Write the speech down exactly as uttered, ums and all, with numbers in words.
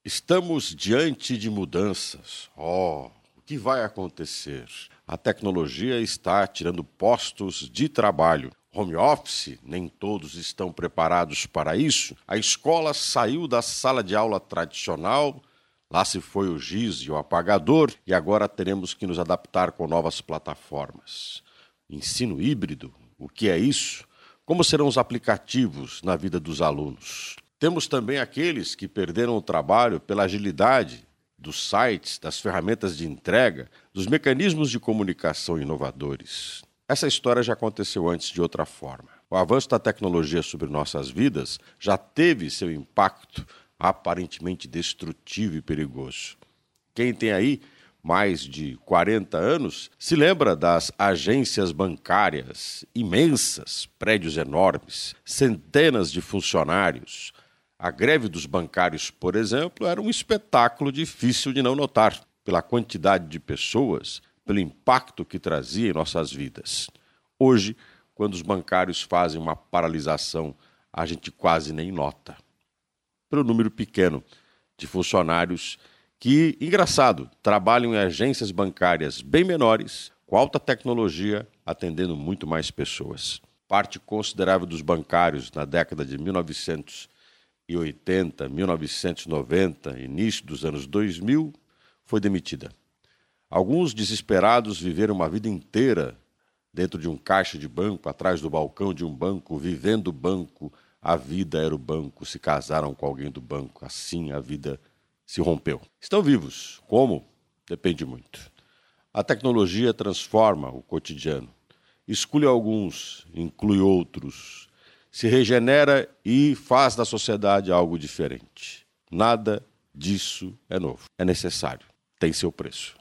Estamos diante de mudanças. Oh, o que vai acontecer? A tecnologia está tirando postos de trabalho. Home office, nem todos estão preparados para isso. A escola saiu da sala de aula tradicional, lá se foi o giz e o apagador, e agora teremos que nos adaptar com novas plataformas. Ensino híbrido, o que é isso? Como serão os aplicativos na vida dos alunos? Temos também aqueles que perderam o trabalho pela agilidade dos sites, das ferramentas de entrega, dos mecanismos de comunicação inovadores. Essa história já aconteceu antes de outra forma. O avanço da tecnologia sobre nossas vidas já teve seu impacto aparentemente destrutivo e perigoso. Quem tem aí mais de quarenta anos se lembra das agências bancárias imensas, prédios enormes, centenas de funcionários. A greve dos bancários, por exemplo, era um espetáculo difícil de não notar, pela quantidade de pessoas, pelo impacto que trazia em nossas vidas. Hoje, quando os bancários fazem uma paralisação, a gente quase nem nota. Pelo número pequeno de funcionários que, engraçado, trabalham em agências bancárias bem menores, com alta tecnologia, atendendo muito mais pessoas. Parte considerável dos bancários na década de mil novecentos e oitenta, mil novecentos e noventa, início dos anos dois mil, foi demitida. Alguns desesperados viveram uma vida inteira dentro de um caixa de banco, atrás do balcão de um banco, vivendo o banco, a vida era o banco, se casaram com alguém do banco, assim a vida se rompeu. Estão vivos. Como? Depende muito. A tecnologia transforma o cotidiano. Exclui alguns, inclui outros, se regenera e faz da sociedade algo diferente. Nada disso é novo. É necessário. Tem seu preço.